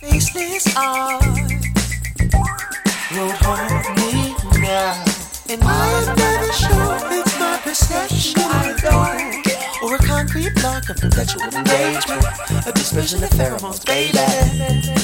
faceless eyes won't harm me now. And I am never sure if my perception is wrong, or a concrete block of perpetual engagement, a dispersion of pheromones, baby.